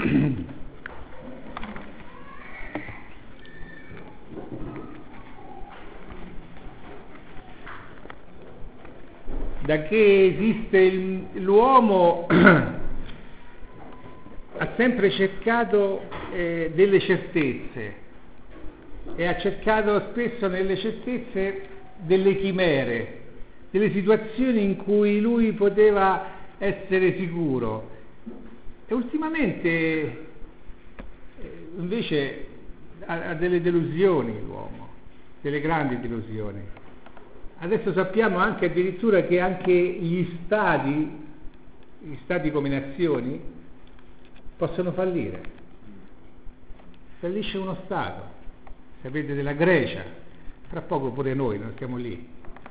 Da che esiste l'uomo ha sempre cercato delle certezze e ha cercato spesso nelle certezze delle chimere, delle situazioni in cui lui poteva essere sicuro. E ultimamente invece ha delle delusioni l'uomo, delle grandi delusioni. Adesso sappiamo anche addirittura che anche gli stati come nazioni, possono fallire. Fallisce uno Stato, sapete della Grecia, tra poco pure noi, non siamo lì.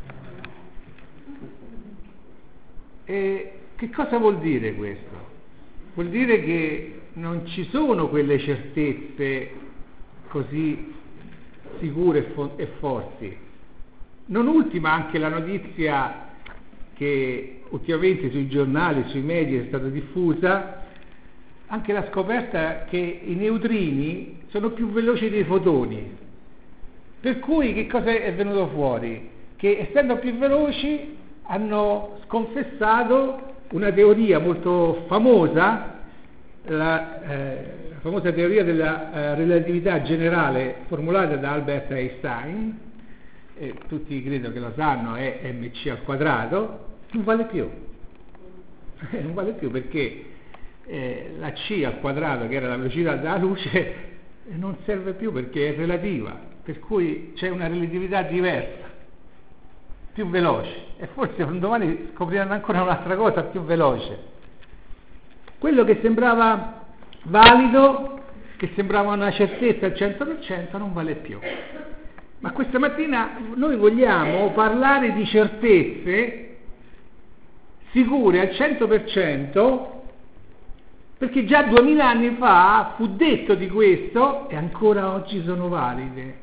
E che cosa vuol dire questo? Vuol dire che non ci sono quelle certezze così sicure e forti. Non ultima anche la notizia che ultimamente sui giornali, sui media è stata diffusa, anche la scoperta che i neutrini sono più veloci dei fotoni. Per cui che cosa è venuto fuori? Che essendo più veloci hanno sconfessato una teoria molto famosa, la famosa teoria della relatività generale formulata da Albert Einstein, e tutti credo che lo sanno, è mc al quadrato, non vale più. Non vale più perché la c al quadrato, che era la velocità della luce, non serve più perché è relativa, per cui c'è una relatività diversa, più veloce, e forse un domani scopriranno ancora un'altra cosa più veloce. Quello che sembrava valido, che sembrava una certezza al 100%, non vale più. Ma questa mattina noi vogliamo parlare di certezze sicure al 100%, perché già 2000 anni fa fu detto di questo e ancora oggi sono valide.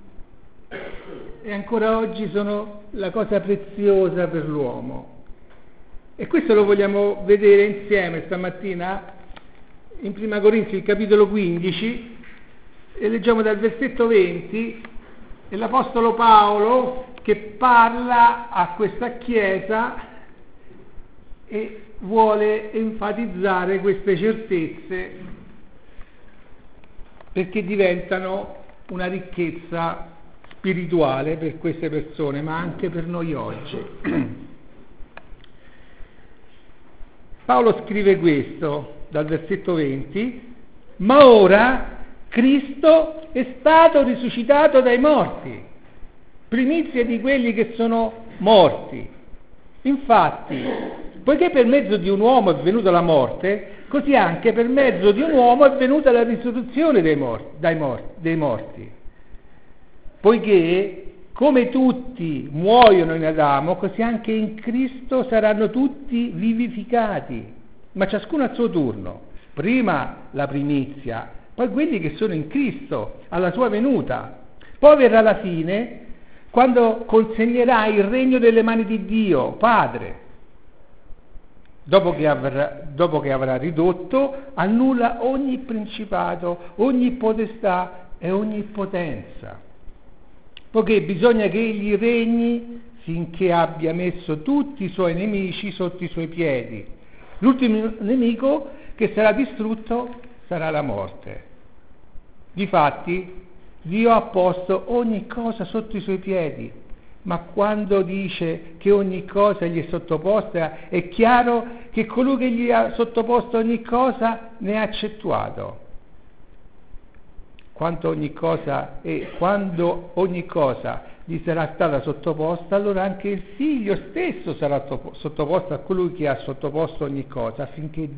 E ancora oggi sono la cosa preziosa per l'uomo. E questo lo vogliamo vedere insieme stamattina in Prima Corinzi, il capitolo 15, e leggiamo dal versetto 20. E l'Apostolo Paolo che parla a questa Chiesa e vuole enfatizzare queste certezze perché diventano una ricchezza spirituale per queste persone, ma anche per noi oggi. Paolo scrive questo dal versetto 20: ma ora Cristo è stato risuscitato dai morti, primizie di quelli che sono morti. Infatti, poiché per mezzo di un uomo è venuta la morte, così anche per mezzo di un uomo è venuta la risurrezione dei morti. Poiché, come tutti muoiono in Adamo, così anche in Cristo saranno tutti vivificati, ma ciascuno a suo turno. Prima la primizia, poi quelli che sono in Cristo, alla sua venuta. Poi verrà la fine, quando consegnerà il regno delle mani di Dio, Padre, dopo che avrà ridotto a nulla ogni principato, ogni potestà e ogni potenza. Poiché bisogna che egli regni finché abbia messo tutti i suoi nemici sotto i suoi piedi. L'ultimo nemico che sarà distrutto sarà la morte. Difatti, Dio ha posto ogni cosa sotto i suoi piedi, ma quando dice che ogni cosa gli è sottoposta, è chiaro che colui che gli ha sottoposto ogni cosa ne ha accettato. Quando ogni cosa gli sarà stata sottoposta, allora anche il Figlio stesso sarà sottoposto a colui che ha sottoposto ogni cosa, affinché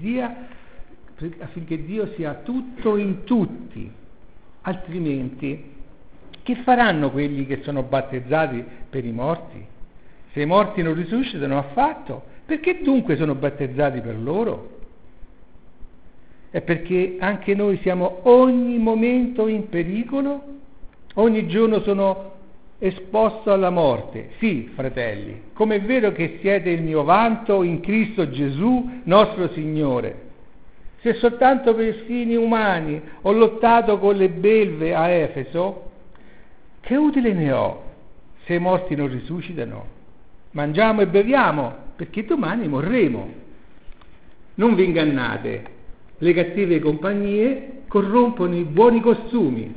Dio sia tutto in tutti. Altrimenti, che faranno quelli che sono battezzati per i morti? Se i morti non risuscitano affatto, perché dunque sono battezzati per loro? È perché anche noi siamo ogni momento in pericolo, ogni giorno sono esposto alla morte. Sì, fratelli, come è vero che siete il mio vanto in Cristo Gesù, nostro Signore. Se soltanto per fini umani ho lottato con le belve a Efeso, che utile ne ho se i morti non risuscitano? Mangiamo e beviamo, perché domani morremo. Non vi ingannate, le cattive compagnie corrompono i buoni costumi.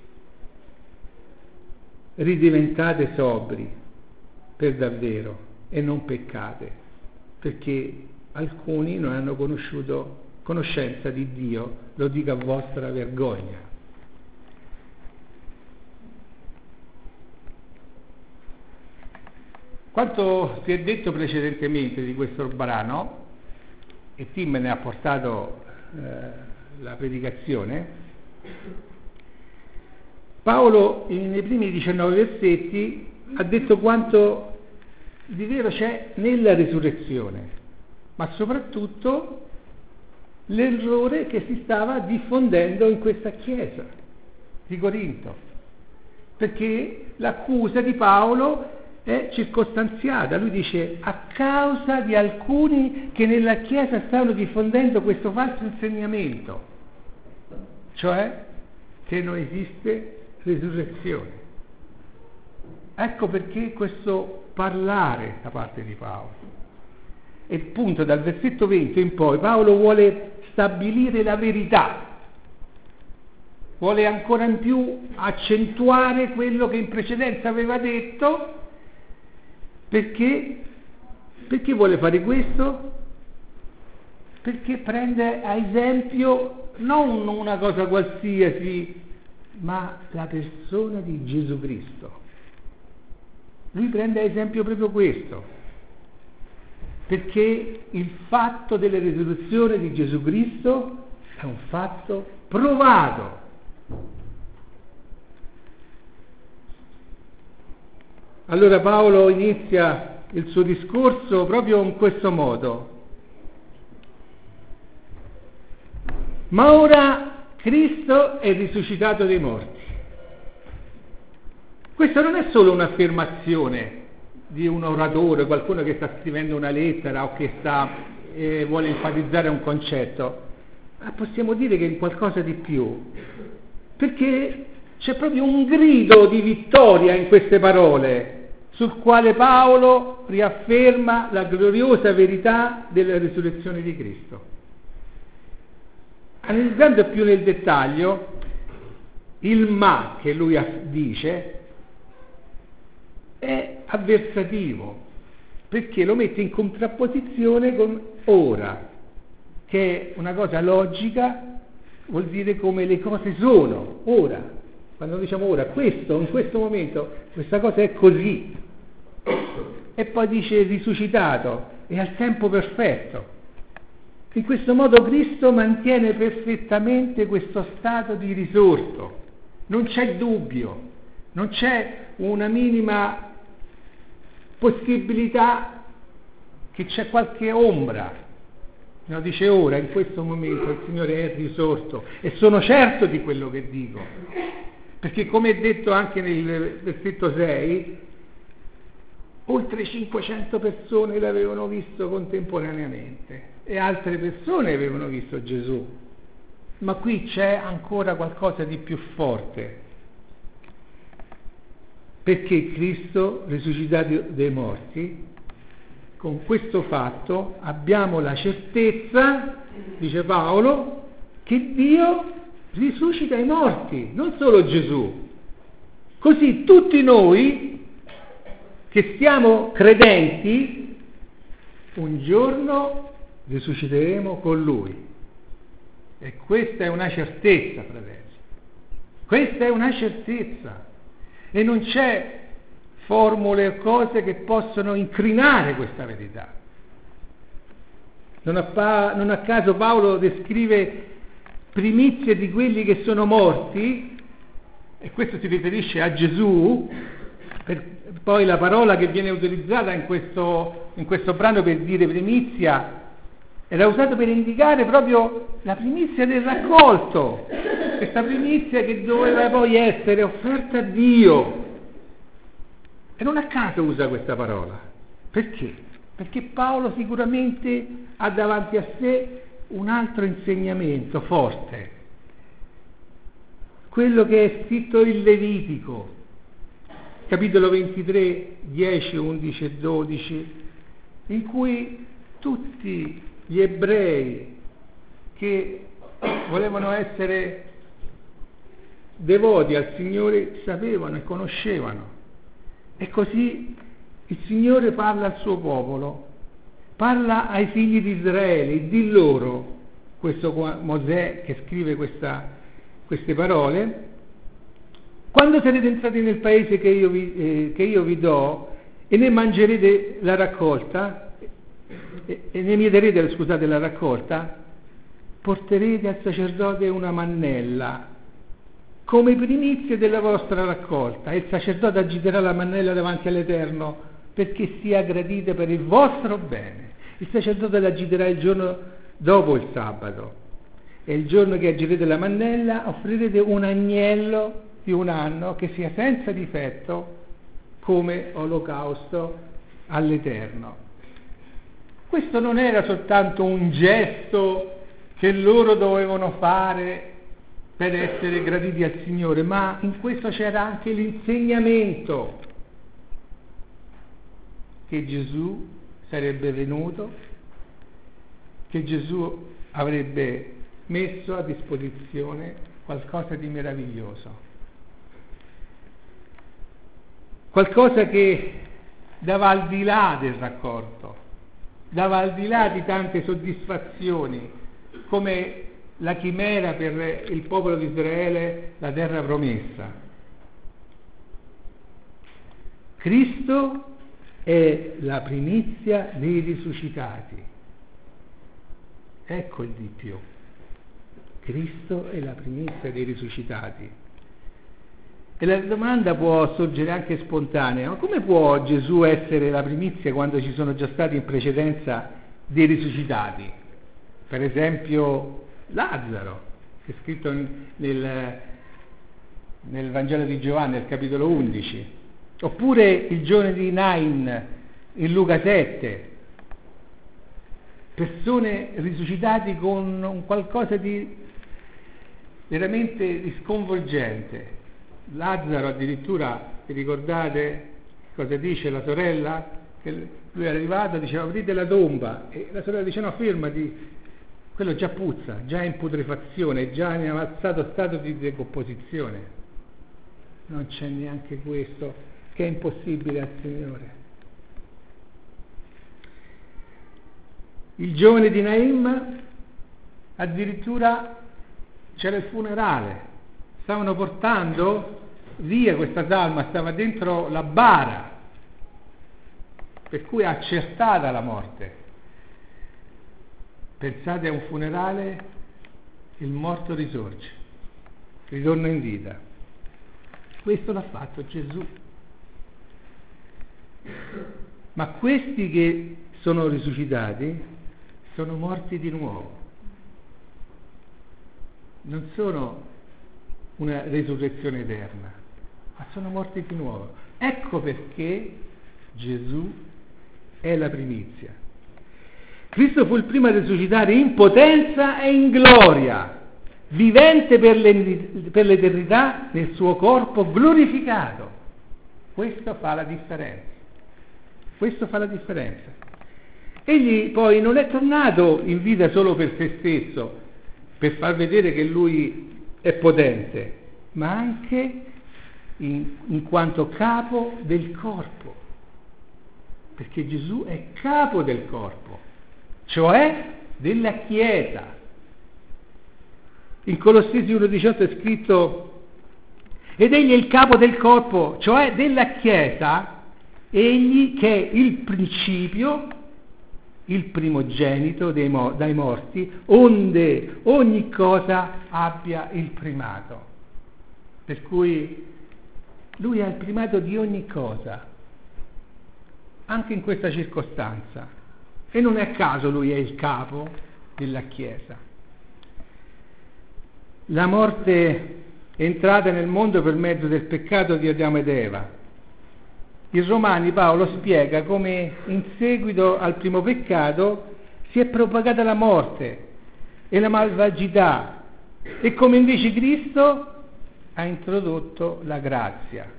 Ridiventate sobri per davvero e non peccate, perché alcuni non hanno conoscenza di Dio, lo dico a vostra vergogna. Quanto si è detto precedentemente di questo brano, e Tim me ne ha portato la predicazione, Paolo nei primi 19 versetti ha detto quanto di vero c'è nella risurrezione, ma soprattutto l'errore che si stava diffondendo in questa chiesa di Corinto, perché l'accusa di Paolo è circostanziata. Lui dice: a causa di alcuni che nella chiesa stanno diffondendo questo falso insegnamento, cioè che non esiste risurrezione. Ecco perché questo parlare da parte di Paolo. E appunto dal versetto 20 in poi Paolo vuole stabilire la verità, vuole ancora in più accentuare quello che in precedenza aveva detto. Perché vuole fare questo? Perché prende a esempio non una cosa qualsiasi, ma la persona di Gesù Cristo. Lui prende a esempio proprio questo, perché il fatto della risurrezione di Gesù Cristo è un fatto provato. Allora Paolo inizia il suo discorso proprio in questo modo: ma ora Cristo è risuscitato dai morti. Questa non è solo un'affermazione di un oratore, qualcuno che sta scrivendo una lettera o che vuole enfatizzare un concetto, ma possiamo dire che è qualcosa di più, perché c'è proprio un grido di vittoria in queste parole, sul quale Paolo riafferma la gloriosa verità della risurrezione di Cristo. Analizzando più nel dettaglio, il ma che lui dice è avversativo, perché lo mette in contrapposizione con ora, che è una cosa logica, vuol dire come le cose sono, ora. Quando diciamo ora, questo, in questo momento, questa cosa è così. E poi dice risuscitato, è al tempo perfetto. In questo modo Cristo mantiene perfettamente questo stato di risorto. Non c'è dubbio, non c'è una minima possibilità che c'è qualche ombra. No, dice ora, in questo momento il Signore è risorto e sono certo di quello che dico, perché come è detto anche nel versetto 6, oltre 500 persone l'avevano visto contemporaneamente e altre persone avevano visto Gesù, ma qui c'è ancora qualcosa di più forte, perché Cristo risuscitato dai morti, con questo fatto abbiamo la certezza, dice Paolo, che Dio risuscita i morti, non solo Gesù. Così tutti noi che siamo credenti un giorno risusciteremo con Lui. E questa è una certezza, fratelli. Questa è una certezza. E non c'è formule o cose che possono incrinare questa verità. Non a caso Paolo descrive primizie di quelli che sono morti, e questo si riferisce a Gesù. Poi la parola che viene utilizzata in questo brano per dire primizia era usata per indicare proprio la primizia del raccolto, questa primizia che doveva poi essere offerta a Dio. E non a caso usa questa parola. Perché? Perché Paolo sicuramente ha davanti a sé un altro insegnamento forte, quello che è scritto in Levitico, capitolo 23, 10, 11 e 12, in cui tutti gli ebrei che volevano essere devoti al Signore sapevano e conoscevano. E così il Signore parla al suo popolo, parla ai figli di Israele, di loro, questo Mosè che scrive queste parole: quando sarete entrati nel paese che io vi do e ne mangerete la raccolta, e ne mieterete, la raccolta, porterete al sacerdote una mannella come primizie della vostra raccolta, e il sacerdote agiterà la mannella davanti all'Eterno perché sia gradita per il vostro bene. Il sacerdote la agiterà il giorno dopo il sabato, e il giorno che agirete la mannella offrirete un agnello di un anno che sia senza difetto come olocausto all'Eterno. Questo non era soltanto un gesto che loro dovevano fare per essere graditi al Signore, ma in questo c'era anche l'insegnamento che Gesù sarebbe venuto, che Gesù avrebbe messo a disposizione qualcosa di meraviglioso, qualcosa che dava al di là del raccolto, dava al di là di tante soddisfazioni, come la chimera per il popolo di Israele, la terra promessa. Cristo è la primizia dei risuscitati. Ecco il di più. Cristo è la primizia dei risuscitati. E la domanda può sorgere anche spontanea: ma come può Gesù essere la primizia quando ci sono già stati in precedenza dei risuscitati? Per esempio Lazzaro, che è scritto nel Vangelo di Giovanni, al capitolo 11, oppure il giovane di Nain in Luca 7, persone risuscitate con un qualcosa di veramente sconvolgente. Lazzaro addirittura, vi ricordate cosa dice la sorella? Che lui è arrivato, diceva aprite la tomba, e la sorella dice no, fermati, quello già puzza, già è in putrefazione, già in avanzato stato di decomposizione. Non c'è neanche questo, che è impossibile al Signore. Il giovane di Naim, addirittura c'era il funerale, stavano portando via questa salma, stava dentro la bara, per cui è accertata la morte. Pensate a un funerale, il morto risorge, ritorna in vita. Questo l'ha fatto Gesù. Ma questi che sono risuscitati sono morti di nuovo. Non sono una resurrezione eterna, ma sono morti di nuovo. Ecco perché Gesù è la primizia. Cristo fu il primo a risuscitare in potenza e in gloria, vivente per l'eternità nel suo corpo glorificato. Questo fa la differenza. Questo fa la differenza. Egli poi non è tornato in vita solo per se stesso, per far vedere che lui è potente, ma anche in quanto capo del corpo, perché Gesù è capo del corpo, cioè della Chiesa. In Colossesi 1,18 è scritto: ed egli è il capo del corpo, cioè della Chiesa, egli che è il principio, il primogenito dai morti, onde ogni cosa abbia il primato. Per cui lui ha il primato di ogni cosa, anche in questa circostanza. E non è a caso lui è il capo della Chiesa. La morte è entrata nel mondo per mezzo del peccato di Adamo ed Eva. In Romani Paolo spiega come in seguito al primo peccato si è propagata la morte, e la malvagità, e come invece Cristo ha introdotto la grazia.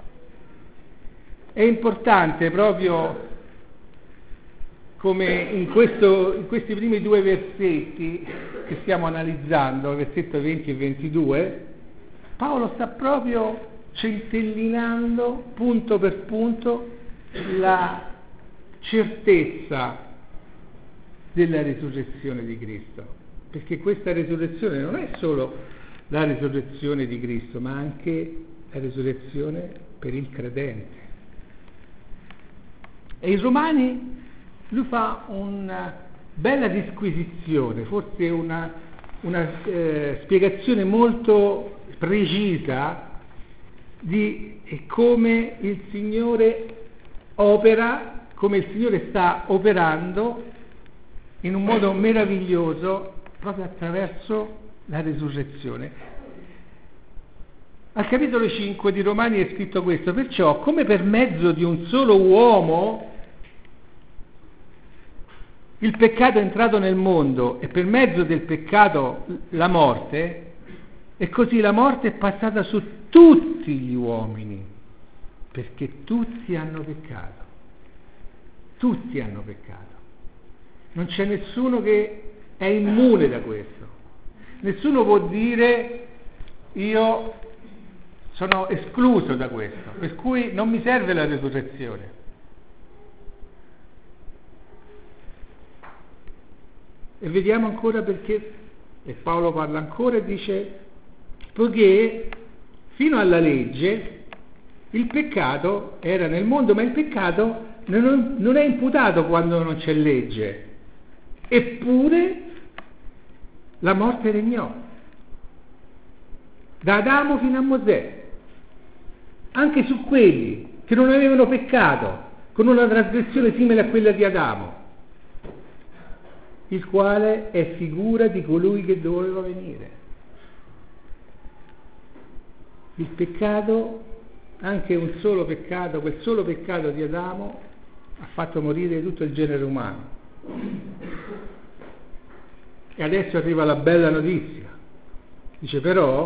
È importante proprio come in questi primi due versetti che stiamo analizzando, il versetto 20 e 22, Paolo sta proprio centellinando punto per punto la certezza della risurrezione di Cristo, perché questa risurrezione non è solo la risurrezione di Cristo, ma anche la risurrezione per il credente. E in Romani lui fa una bella disquisizione, forse una spiegazione molto precisa di come il Signore opera, come il Signore sta operando in un modo meraviglioso proprio attraverso la risurrezione. Al capitolo 5 di Romani è scritto questo: perciò, come per mezzo di un solo uomo il peccato è entrato nel mondo e per mezzo del peccato la morte, e così la morte è passata su tutti gli uomini, perché tutti hanno peccato. Tutti hanno peccato. Non c'è nessuno che è immune da questo. Nessuno può dire io sono escluso da questo, per cui non mi serve la risurrezione. E vediamo ancora perché, e Paolo parla ancora e dice: poiché fino alla legge il peccato era nel mondo, ma il peccato non è imputato quando non c'è legge, eppure la morte regnò da Adamo fino a Mosè, anche su quelli che non avevano peccato, con una trasgressione simile a quella di Adamo, il quale è figura di colui che doveva venire. Il peccato, anche un solo peccato, quel solo peccato di Adamo, ha fatto morire tutto il genere umano. E adesso arriva la bella notizia. Dice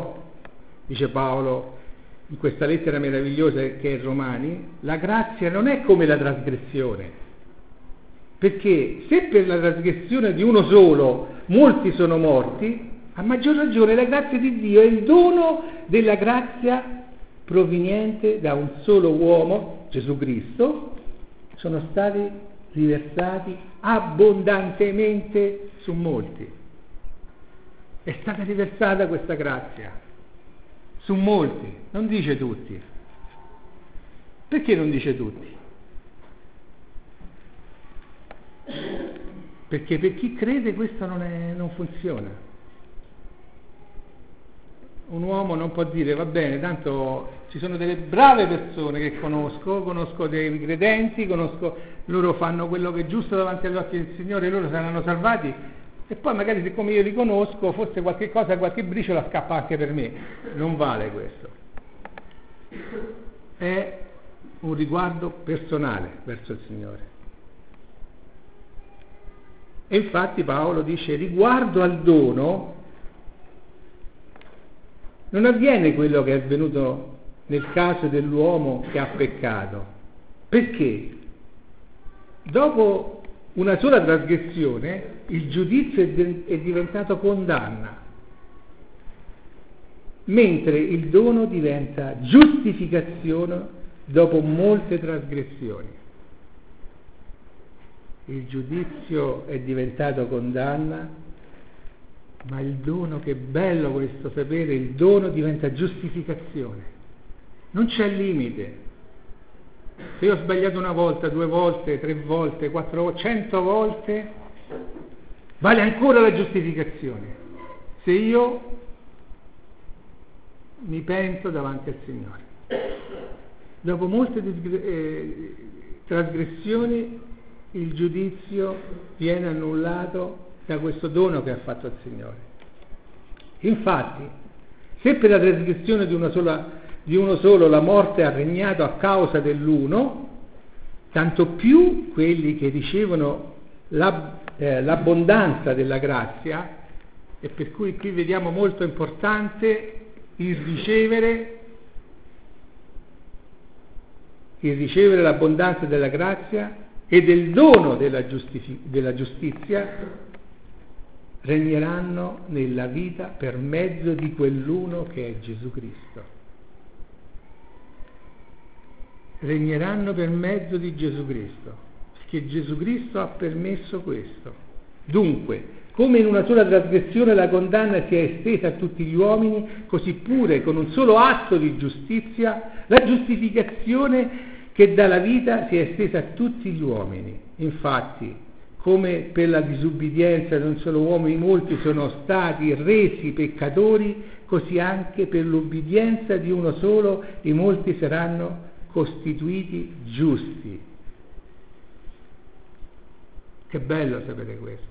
Paolo in questa lettera meravigliosa che è Romani, la grazia non è come la trasgressione. Perché se per la trasgressione di uno solo molti sono morti, a maggior ragione la grazia di Dio è il dono della grazia proveniente da un solo uomo, Gesù Cristo, sono stati riversati abbondantemente su molti. È stata riversata questa grazia su molti, non dice tutti. Perché non dice tutti? Perché per chi crede questo non funziona. Un uomo non può dire va bene, tanto ci sono delle brave persone che conosco dei credenti, loro fanno quello che è giusto davanti agli occhi del Signore, loro saranno salvati, e poi magari siccome io li conosco, forse qualche cosa, qualche briciola scappa anche per me. Non vale questo. È un riguardo personale verso il Signore. E infatti Paolo dice: riguardo al dono non avviene quello che è avvenuto nel caso dell'uomo che ha peccato. Perché? Dopo una sola trasgressione il giudizio è diventato condanna, mentre il dono diventa giustificazione dopo molte trasgressioni. Il giudizio è diventato condanna, ma il dono, che bello questo sapere, il dono diventa giustificazione. Non c'è limite. Se io ho sbagliato una volta, 2 volte, 3 volte, 4 volte, 100 volte, vale ancora la giustificazione. Se io mi pento davanti al Signore. Dopo molte trasgressioni il giudizio viene annullato da questo dono che ha fatto il Signore. Infatti, se per la trasgressione di uno solo la morte ha regnato a causa dell'uno, tanto più quelli che ricevono l'abbondanza della grazia e per cui qui vediamo molto importante il ricevere l'abbondanza della grazia e del dono della giustizia, regneranno nella vita per mezzo di quell'uno che è Gesù Cristo. Regneranno per mezzo di Gesù Cristo, perché Gesù Cristo ha permesso questo. Dunque, come in una sola trasgressione la condanna si è estesa a tutti gli uomini, così pure con un solo atto di giustizia la giustificazione che dà la vita si è estesa a tutti gli uomini. Infatti, come per la disubbidienza di un solo uomo i molti sono stati resi peccatori, così anche per l'ubbidienza di uno solo i molti saranno costituiti giusti. Che bello sapere questo.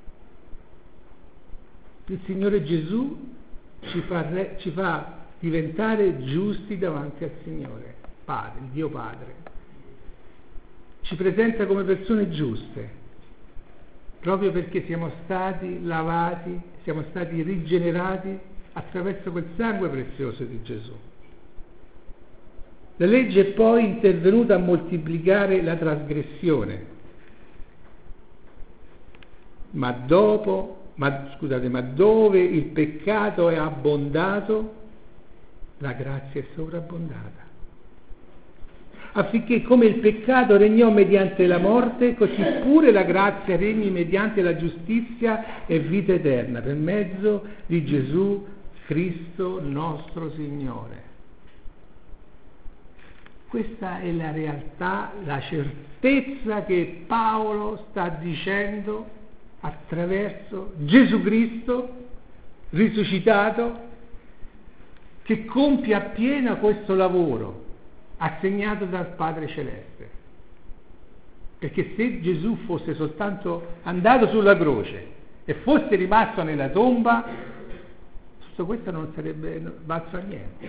Il Signore Gesù ci fa diventare giusti davanti al Signore Padre, il Dio Padre. Ci presenta come persone giuste, proprio perché siamo stati lavati, siamo stati rigenerati attraverso quel sangue prezioso di Gesù. La legge è poi intervenuta a moltiplicare la trasgressione, ma dove il peccato è abbondato, la grazia è sovrabbondata. Affinché come il peccato regnò mediante la morte, così pure la grazia regni mediante la giustizia e vita eterna, per mezzo di Gesù Cristo nostro Signore. Questa è la realtà, la certezza che Paolo sta dicendo attraverso Gesù Cristo risuscitato, che compie appieno questo lavoro assegnato dal Padre Celeste. Perché se Gesù fosse soltanto andato sulla croce e fosse rimasto nella tomba, tutto questo non sarebbe valso a niente.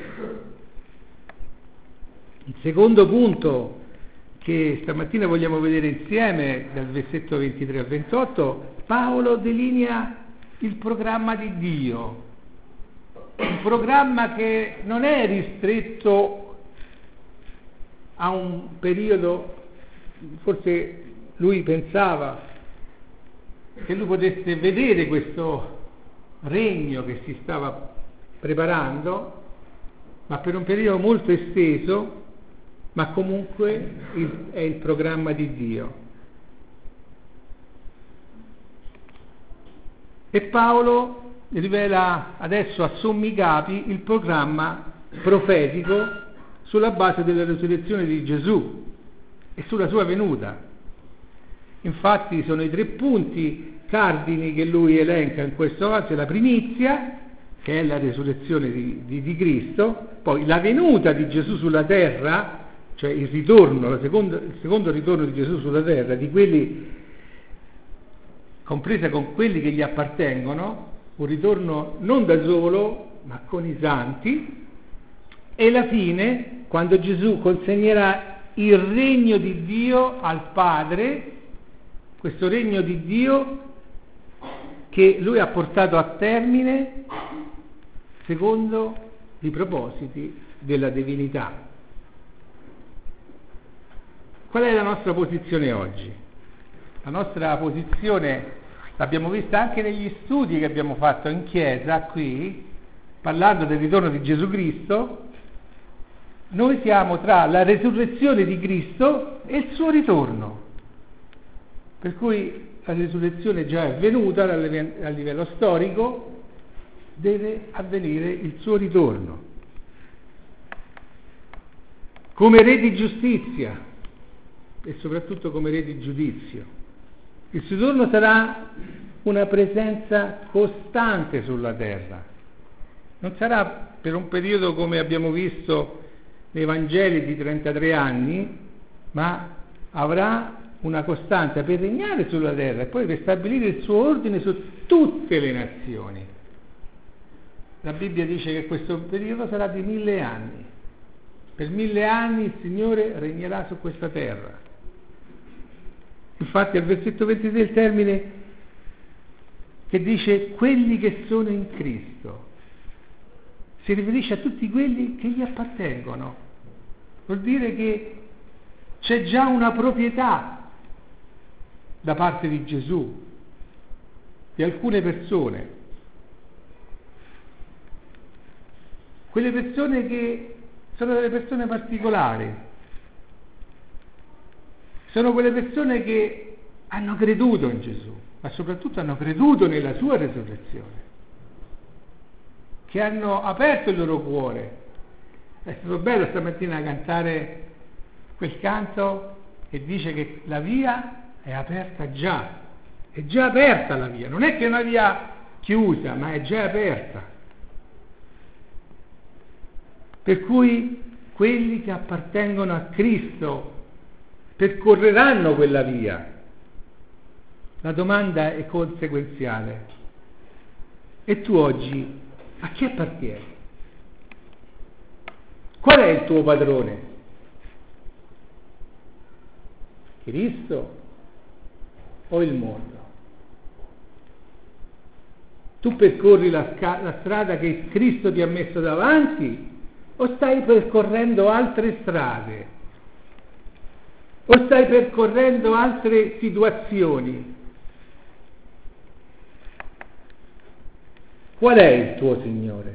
Il secondo punto che stamattina vogliamo vedere insieme, dal versetto 23 al 28, Paolo delinea il programma di Dio, un programma che non è ristretto a un periodo. Forse lui pensava che lui potesse vedere questo regno che si stava preparando, ma per un periodo molto esteso, ma comunque è il programma di Dio. E Paolo rivela adesso a sommi capi il programma profetico sulla base della resurrezione di Gesù e sulla sua venuta. Infatti sono i 3 punti cardini che lui elenca in questo caso: la primizia, che è la resurrezione di Cristo, poi la venuta di Gesù sulla terra, cioè il ritorno, il secondo ritorno di Gesù sulla terra, di quelli, compresa con quelli che gli appartengono, un ritorno non da solo, ma con i santi, e la fine, quando Gesù consegnerà il regno di Dio al Padre, questo regno di Dio che lui ha portato a termine secondo i propositi della divinità. Qual è la nostra posizione oggi? La nostra posizione l'abbiamo vista anche negli studi che abbiamo fatto in chiesa qui, parlando del ritorno di Gesù Cristo. Noi siamo tra la resurrezione di Cristo e il suo ritorno, per cui la resurrezione già è avvenuta a livello storico, deve avvenire il suo ritorno come re di giustizia e soprattutto come re di giudizio. Il suo ritorno sarà una presenza costante sulla terra, non sarà per un periodo come abbiamo visto nei Vangeli di 33 anni, ma avrà una costanza per regnare sulla terra e poi per stabilire il suo ordine su tutte le nazioni. La Bibbia dice che questo periodo sarà di 1000 anni. Per 1000 anni il Signore regnerà su questa terra. Infatti al versetto 23 il termine che dice quelli che sono in Cristo. Si riferisce a tutti quelli che gli appartengono. Vuol dire che c'è già una proprietà da parte di Gesù, di alcune persone. Quelle persone che sono delle persone particolari, sono quelle persone che hanno creduto in Gesù, ma soprattutto hanno creduto nella sua resurrezione, che hanno aperto il loro cuore. È stato bello stamattina cantare quel canto che dice che la via è aperta già, è già aperta la via, non è che è una via chiusa, ma è già aperta. Per cui quelli che appartengono a Cristo percorreranno quella via. La domanda è conseguenziale. E tu oggi a chi appartieni? Qual è il tuo padrone? Cristo o il mondo? Tu percorri la strada che Cristo ti ha messo davanti o stai percorrendo altre strade? O stai percorrendo altre situazioni? Qual è il tuo Signore?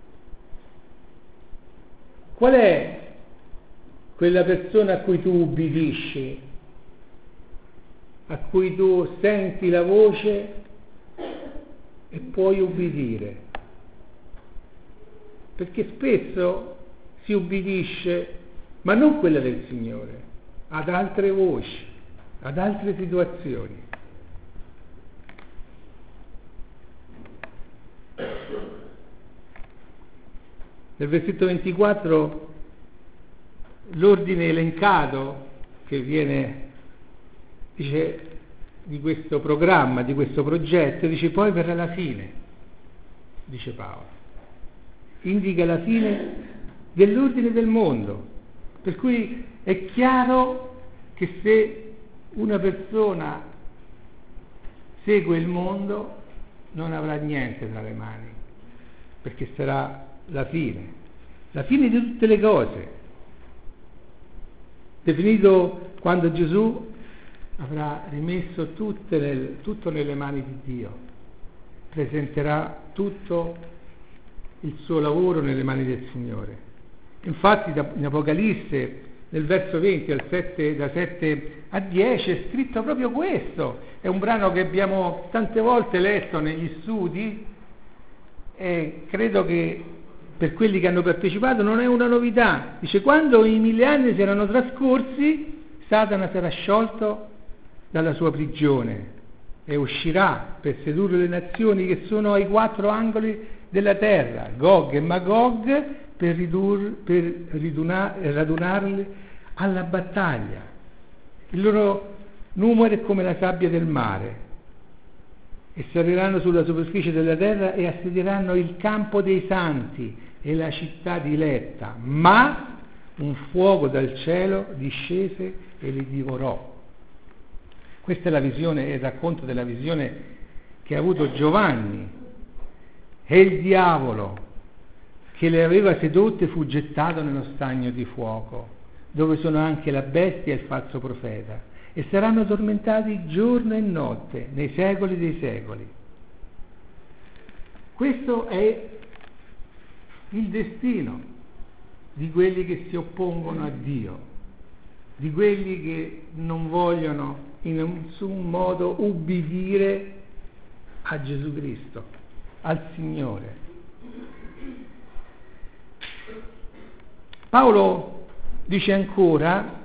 Qual è quella persona a cui tu ubbidisci, a cui tu senti la voce e puoi ubbidire? Perché spesso si ubbidisce, ma non quella del Signore, ad altre voci, ad altre situazioni. Nel versetto 24 l'ordine elencato che viene, dice, di questo programma, di questo progetto, dice poi verrà la fine, dice Paolo. Indica la fine dell'ordine del mondo, per cui è chiaro che se una persona segue il mondo non avrà niente tra le mani, perché sarà la fine di tutte le cose, definito quando Gesù avrà rimesso tutto nelle mani di Dio, presenterà tutto il suo lavoro nelle mani del Signore. Infatti in Apocalisse nel verso 20 da 7 a 10 è scritto proprio questo. È un brano che abbiamo tante volte letto negli studi e credo che per quelli che hanno partecipato non è una novità. Dice: quando i 1000 anni saranno trascorsi, Satana sarà sciolto dalla sua prigione e uscirà per sedurre le nazioni che sono ai 4 angoli della terra, Gog e Magog, per radunarli alla battaglia. Il loro numero è come la sabbia del mare, e saliranno sulla superficie della terra e assedieranno il campo dei santi e la città diletta, ma un fuoco dal cielo discese e li divorò. Questa è la visione, il racconto della visione che ha avuto Giovanni. E il diavolo che le aveva sedotte fu gettato nello stagno di fuoco, dove sono anche la bestia e il falso profeta, e saranno tormentati giorno e notte nei secoli dei secoli. Questo è il destino di quelli che si oppongono a Dio, di quelli che non vogliono in nessun modo ubbidire a Gesù Cristo, al Signore. Paolo dice ancora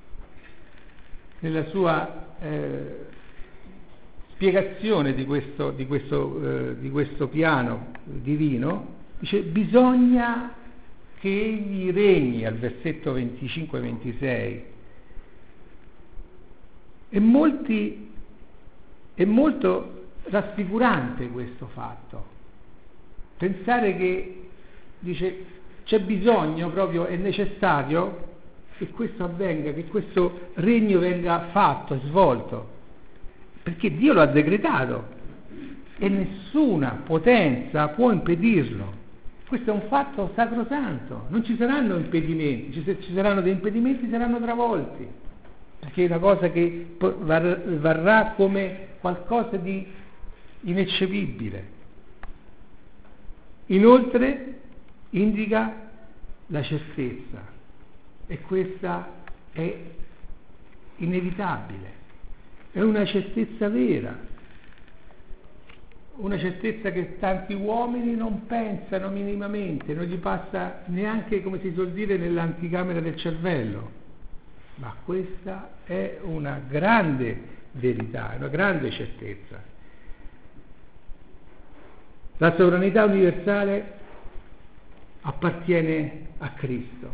nella sua spiegazione di questo piano divino, dice: bisogna che egli regni, al versetto 25-26. È molto rassicurante questo fatto, pensare che, dice, c'è bisogno, proprio è necessario che questo avvenga, che questo regno venga fatto e svolto, perché Dio lo ha decretato. e nessuna potenza può impedirlo. Questo è un fatto sacrosanto, non ci saranno impedimenti, se ci saranno dei impedimenti saranno travolti, perché è una cosa che varrà come qualcosa di ineccepibile. Inoltre indica la certezza, e questa è inevitabile, è una certezza vera, una certezza che tanti uomini non pensano minimamente, non gli passa neanche, come si suol dire, nell'anticamera del cervello, ma questa è una grande verità, è una grande certezza. La sovranità universale appartiene a Cristo,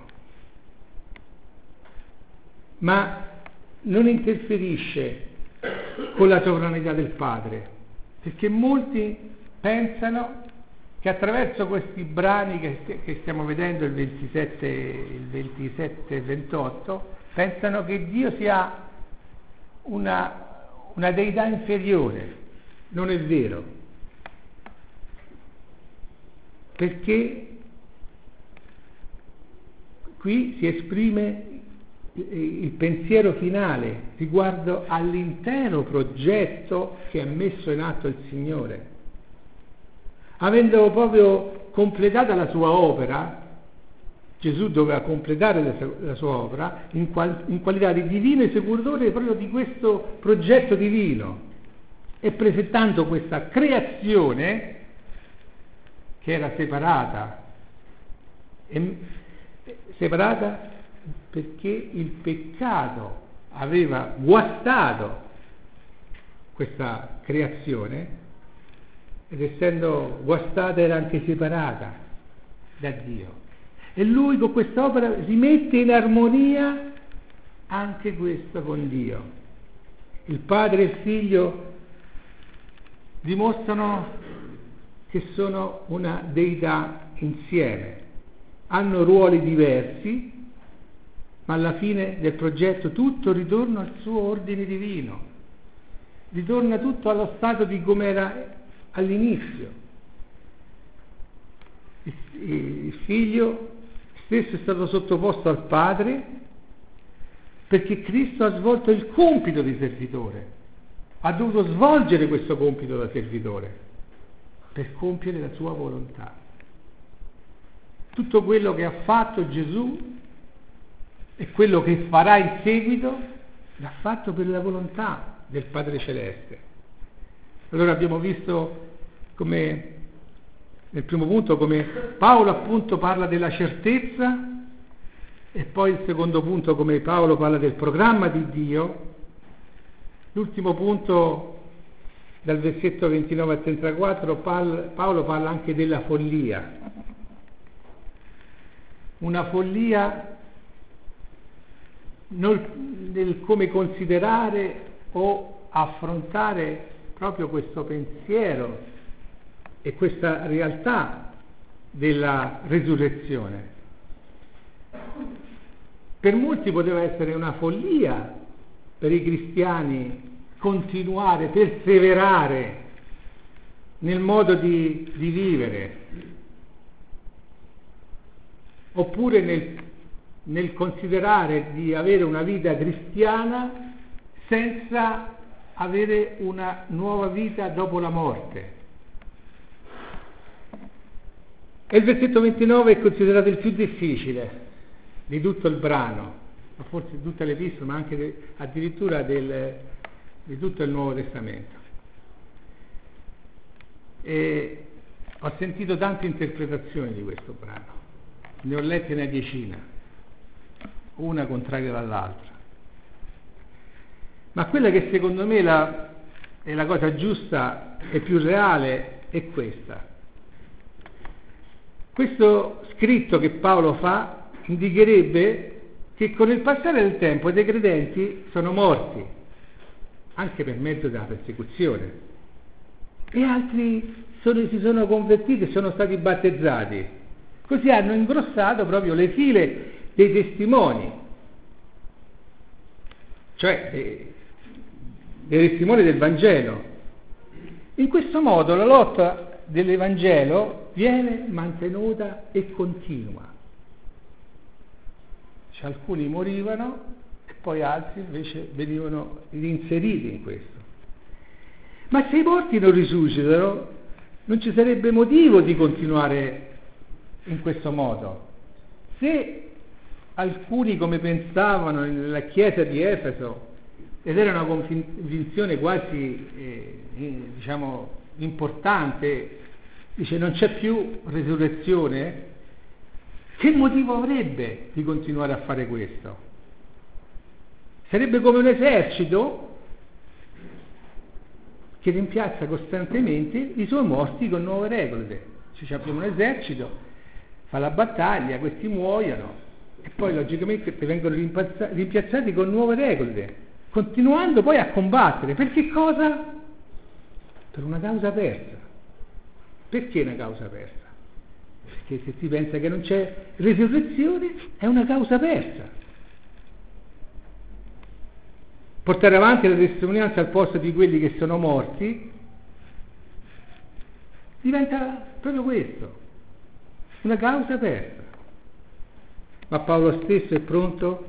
ma non interferisce con la sovranità del Padre, perché molti pensano che attraverso questi brani che stiamo vedendo, il 27 e 28, pensano che Dio sia una deità inferiore. Non è vero, perché qui si esprime il pensiero finale riguardo all'intero progetto che ha messo in atto il Signore. Avendo proprio completata la sua opera, Gesù doveva completare la sua opera in qualità di divino esecutore proprio di questo progetto divino, e presentando questa creazione che era separata perché il peccato aveva guastato questa creazione, ed essendo guastata era anche separata da Dio, e lui con quest'opera rimette in armonia anche questo con Dio. Il Padre e il Figlio dimostrano che sono una deità insieme, hanno ruoli diversi, ma alla fine del progetto tutto ritorna al suo ordine divino, ritorna tutto allo stato di come era all'inizio. Il figlio stesso è stato sottoposto al Padre perché Cristo ha svolto il compito di servitore, ha dovuto svolgere questo compito da servitore per compiere la sua volontà. Tutto quello che ha fatto Gesù e quello che farà in seguito l'ha fatto per la volontà del Padre Celeste. Allora abbiamo visto come nel primo punto come Paolo appunto parla della certezza, e poi il secondo punto come Paolo parla del programma di Dio. L'ultimo punto, dal versetto 29 al 34, Paolo parla anche della follia. Una follia nel come considerare o affrontare proprio questo pensiero e questa realtà della resurrezione. Per molti poteva essere una follia per i cristiani continuare, perseverare nel modo di vivere, oppure nel considerare di avere una vita cristiana senza avere una nuova vita dopo la morte. E il versetto 29 è considerato il più difficile di tutto il brano, ma forse di tutte le epistole, ma anche addirittura di tutto il Nuovo Testamento. E ho sentito tante interpretazioni di questo brano, ne ho lette una decina, una contraria dall'altra, ma quella che secondo me è la cosa giusta e più reale è questa. Questo scritto che Paolo fa indicherebbe che con il passare del tempo dei credenti sono morti, anche per mezzo della persecuzione, e altri si sono convertiti e sono stati battezzati. Così hanno ingrossato proprio le file dei testimoni, cioè dei testimoni del Vangelo, In questo modo la lotta dell'Evangelo viene mantenuta e continua. Cioè, alcuni morivano e poi altri invece venivano inseriti in questo. Ma se i morti non risuscitano, non ci sarebbe motivo di continuare in questo modo. Se alcuni, come pensavano nella chiesa di Efeso, ed era una convinzione quasi importante, dice non c'è più risurrezione, che motivo avrebbe di continuare a fare questo? Sarebbe come un esercito che rimpiazza costantemente i suoi morti con nuove regole. Se abbiamo un esercito, fa la battaglia, questi muoiono e poi logicamente vengono rimpiazzati con nuove regole, continuando poi a combattere. Per che cosa? Per una causa persa. Perché una causa persa? Perché se si pensa che non c'è risurrezione, è una causa persa. Portare avanti la testimonianza al posto di quelli che sono morti diventa proprio questo, una causa persa. Ma Paolo stesso è pronto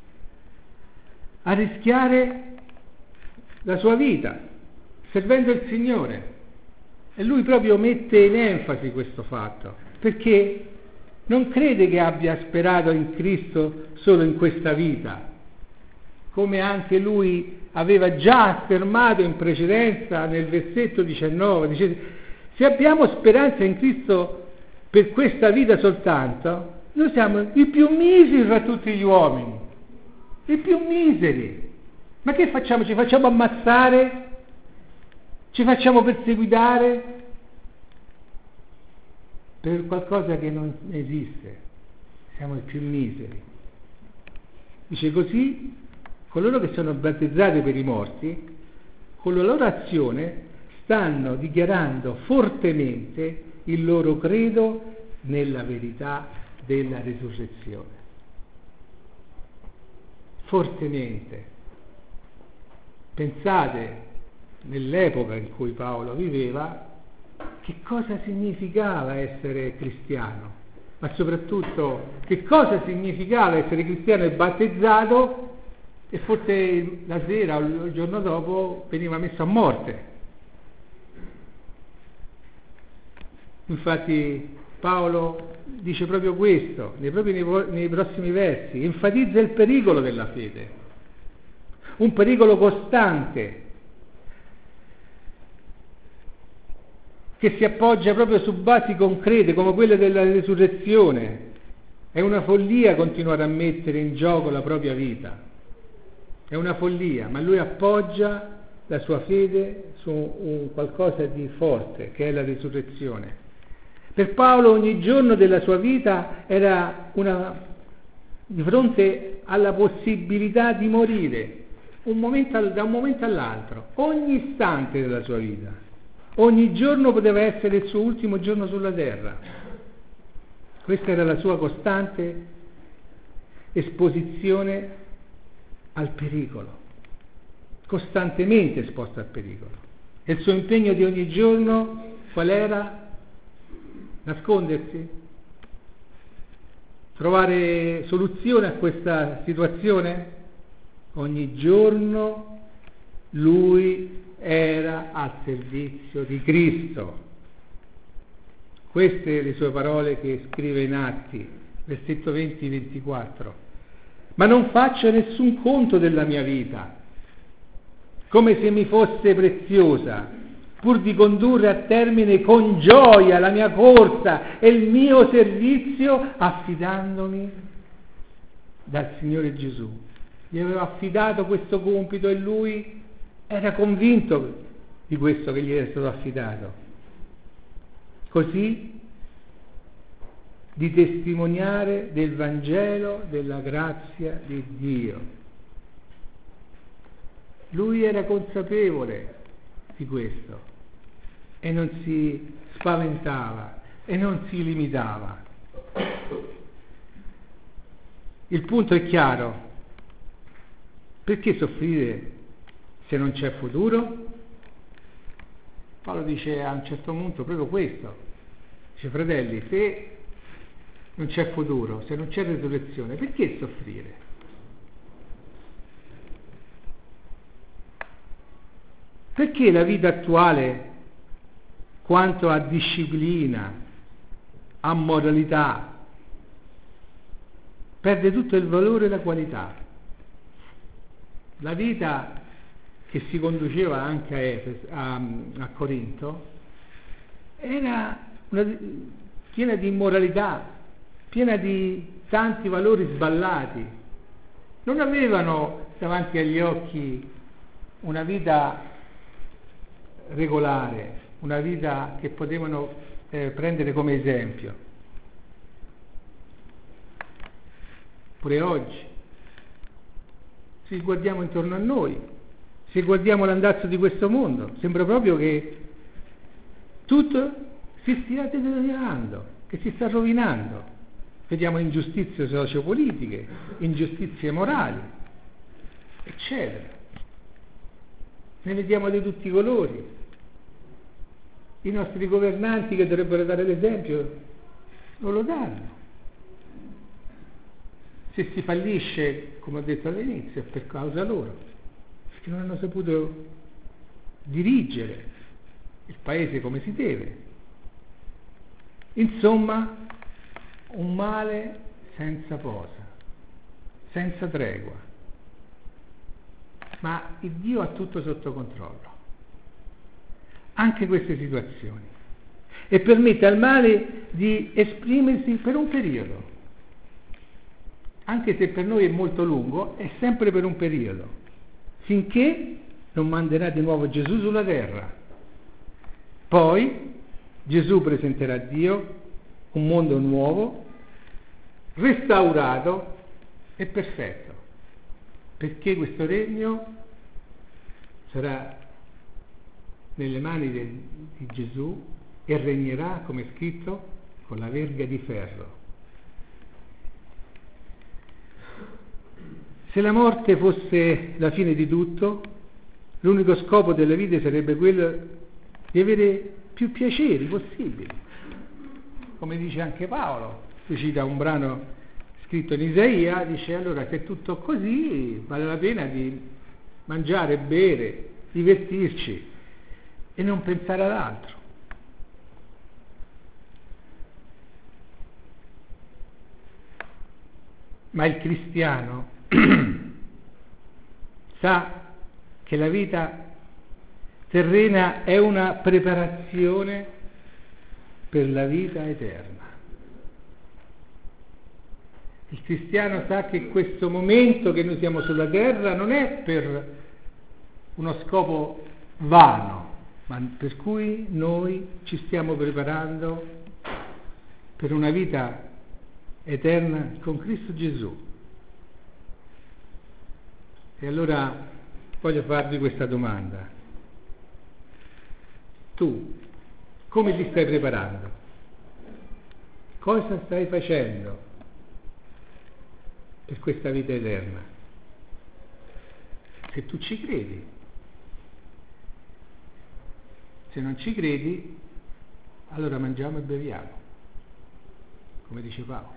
a rischiare la sua vita servendo il Signore, e lui proprio mette in enfasi questo fatto, perché non crede che abbia sperato in Cristo solo in questa vita, come anche lui aveva già affermato in precedenza nel versetto 19, dice: se abbiamo speranza in Cristo per questa vita soltanto, noi siamo i più miseri tra tutti gli uomini, i più miseri. Ma che facciamo? Ci facciamo ammazzare? Ci facciamo perseguitare per qualcosa che non esiste? Siamo i più miseri. Dice così: coloro che sono battezzati per i morti, con la loro azione stanno dichiarando fortemente il loro credo nella verità della risurrezione. Fortemente. Pensate, nell'epoca in cui Paolo viveva, che cosa significava essere cristiano, ma soprattutto che cosa significava essere cristiano e battezzato, e forse la sera o il giorno dopo veniva messo a morte. Infatti Paolo dice proprio questo, nei prossimi versi, enfatizza il pericolo della fede, un pericolo costante, che si appoggia proprio su basi concrete come quelle della risurrezione. È una follia continuare a mettere in gioco la propria vita. È una follia, ma lui appoggia la sua fede su un qualcosa di forte, che è la risurrezione. Per Paolo ogni giorno della sua vita era di fronte alla possibilità di morire, da un momento all'altro, ogni istante della sua vita. Ogni giorno poteva essere il suo ultimo giorno sulla terra. Questa era la sua costante esposizione al pericolo, costantemente esposto al pericolo. E il suo impegno di ogni giorno qual era? Nascondersi? Trovare soluzione a questa situazione? Ogni giorno lui era al servizio di Cristo. Queste le sue parole che scrive in Atti, versetto 20-24. Ma non faccio nessun conto della mia vita, come se mi fosse preziosa, pur di condurre a termine con gioia la mia corsa e il mio servizio, affidandomi dal Signore Gesù. Gli aveva affidato questo compito e lui era convinto di questo che gli era stato affidato. Così di testimoniare del Vangelo della grazia di Dio. Lui era consapevole di questo e non si spaventava e non si limitava. Il punto è chiaro: perché soffrire se non c'è futuro? Paolo dice a un certo punto proprio questo, dice: fratelli, se non c'è futuro, se non c'è resurrezione, perché soffrire? Perché la vita attuale, quanto a disciplina, a moralità, perde tutto il valore e la qualità? La vita che si conduceva anche a Corinto era piena di immoralità, piena di tanti valori sballati. Non avevano davanti agli occhi una vita regolare, una vita che potevano prendere come esempio. Pure oggi, se guardiamo intorno a noi, se guardiamo l'andazzo di questo mondo, sembra proprio che tutto si stia deteriorando, che si sta rovinando. Vediamo ingiustizie sociopolitiche, ingiustizie morali, eccetera. Ne vediamo di tutti i colori. I nostri governanti, che dovrebbero dare l'esempio, non lo danno. Se si fallisce, come ho detto all'inizio, è per causa loro, perché non hanno saputo dirigere il paese come si deve. Insomma, un male senza posa, senza tregua. Ma il Dio ha tutto sotto controllo, anche queste situazioni, e permette al male di esprimersi per un periodo. Anche se per noi è molto lungo, è sempre per un periodo, finché non manderà di nuovo Gesù sulla terra. Poi Gesù presenterà a Dio un mondo nuovo, restaurato e perfetto, perché questo regno sarà nelle mani di Gesù e regnerà, come è scritto, con la verga di ferro. Se la morte fosse la fine di tutto, l'unico scopo della vita sarebbe quello di avere più piaceri possibili. Come dice anche Paolo, lui cita un brano scritto in Isaia, dice: allora, se è tutto così, vale la pena di mangiare, bere, divertirci e non pensare ad altro. Ma il cristiano sa che la vita terrena è una preparazione per la vita eterna. Il cristiano sa che questo momento che noi siamo sulla terra non è per uno scopo vano, ma per cui noi ci stiamo preparando per una vita eterna con Cristo Gesù. E allora voglio farvi questa domanda: tu come ti stai preparando? Cosa stai facendo per questa vita eterna? Se tu ci credi. Se non ci credi, allora mangiamo e beviamo, come dice Paolo.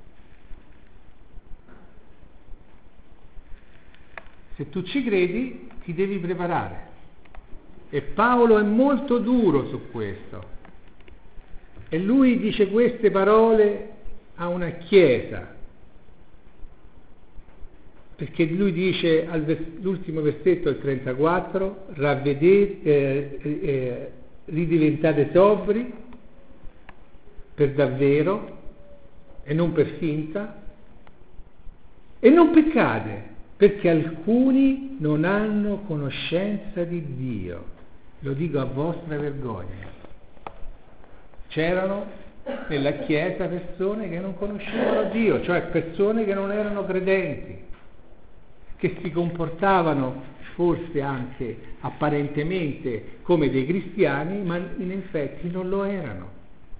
Se tu ci credi, ti devi preparare. E Paolo è molto duro su questo. E lui dice queste parole a una chiesa. Perché lui dice all'ultimo versetto, il 34, ridiventate sobri per davvero e non per finta, e non peccate, perché alcuni non hanno conoscenza di Dio. Lo dico a vostra vergogna. C'erano nella Chiesa persone che non conoscevano Dio, cioè persone che non erano credenti, che si comportavano forse anche apparentemente come dei cristiani, ma in effetti non lo erano.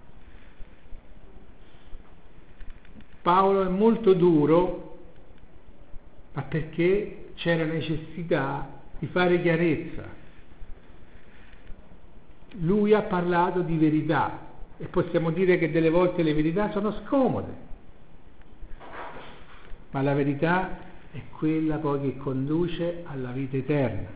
Paolo è molto duro, ma perché c'era necessità di fare chiarezza. lui ha parlato di verità e possiamo dire che delle volte le verità sono scomode, ma la verità è quella poi che conduce alla vita eterna.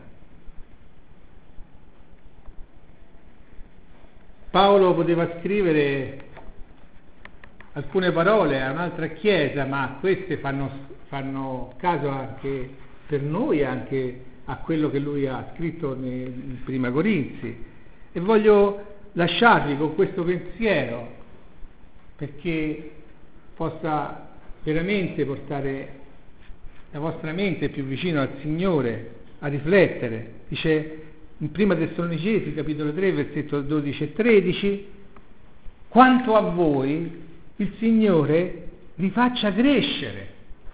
Paolo poteva scrivere alcune parole a un'altra chiesa, ma queste fanno caso anche per noi, anche a quello che lui ha scritto in Prima Corinzi, e voglio lasciarvi con questo pensiero perché possa veramente portare la vostra mente più vicino al Signore, a riflettere. Dice in Prima Tessalonicesi capitolo 3 versetto 12 e 13: quanto a voi il Signore vi faccia crescere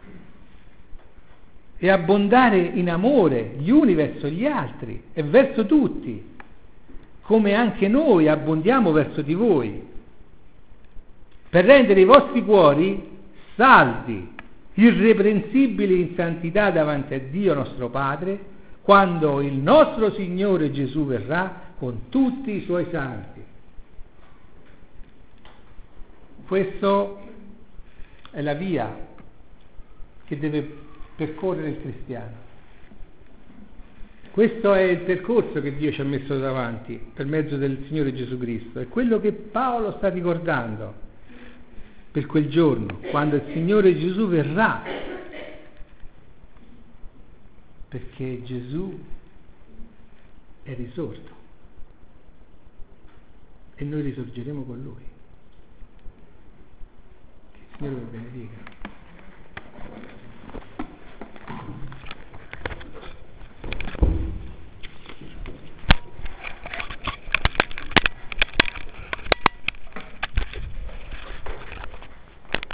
e abbondare in amore gli uni verso gli altri e verso tutti, come anche noi abbondiamo verso di voi, per rendere i vostri cuori saldi, irreprensibili in santità davanti a Dio nostro Padre, quando il nostro Signore Gesù verrà con tutti i Suoi santi. Questa è la via che deve percorrere il cristiano. Questo è il percorso che Dio ci ha messo davanti per mezzo del Signore Gesù Cristo. È quello che Paolo sta ricordando per quel giorno, quando il Signore Gesù verrà, perché Gesù è risorto e noi risorgeremo con Lui. Che il Signore vi benedica.